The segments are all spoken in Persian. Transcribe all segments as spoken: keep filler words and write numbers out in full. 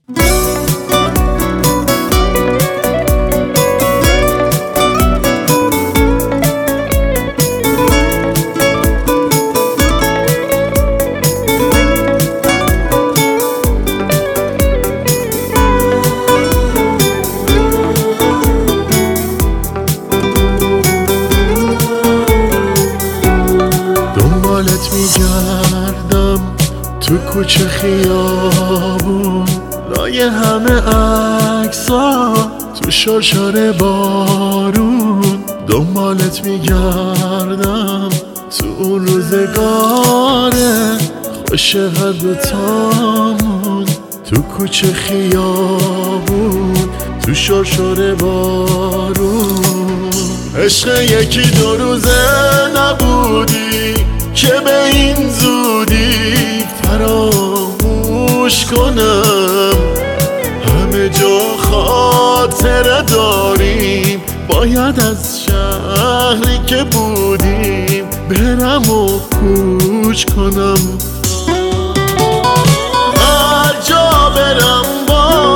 دنبالت میگردم تو کوچه خیابون، لای همه عکسا تو شرشر بارون. دنبالت میگردم تو اون روزگاره خوش هر دوتامون، تو کوچه خیابون تو شرشر بارون. عشق یکی دو روزه نبودی که به این زودی فراموش کنم. همه جا خاطره داریم، باید از شهری که بودیم برم و کوچ کنم. هر جا برم با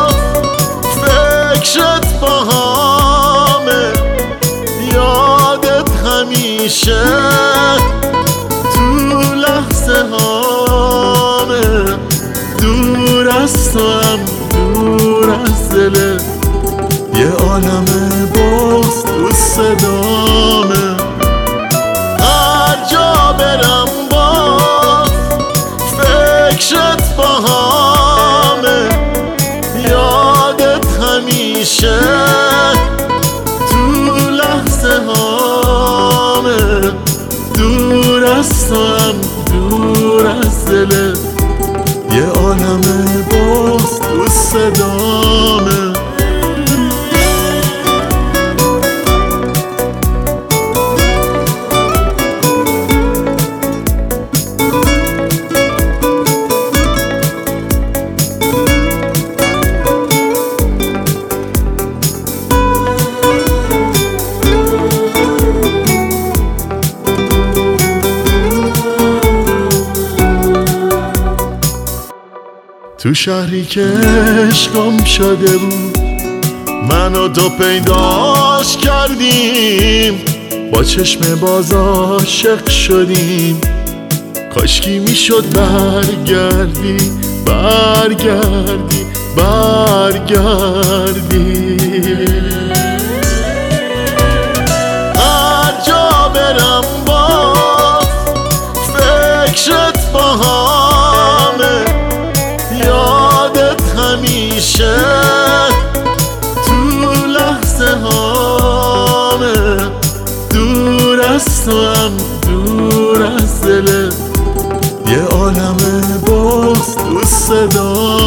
فکرت باهامه، یادت همیشه تو لحظه هامه. دور از تو هم دور از دلت، یه عالم بغض تو صدامه. هر جا برم با فکرت باهامه، یادت همیشه تو لحظه هامه. دور از تو هم دور از دلت، یه عالم بغض تو صدامه. تو شهری که عشقم شده بود، من و تو پیداش کردیم، با چشم باز عاشق شدیم. کاشکی میشد برگردی برگردی برگردی. هر جا برم با فکرت باهامه، یادت همیشه تو لحظه هامه. دور از تو هم دور از دلت، یه عالم بغض تو صدا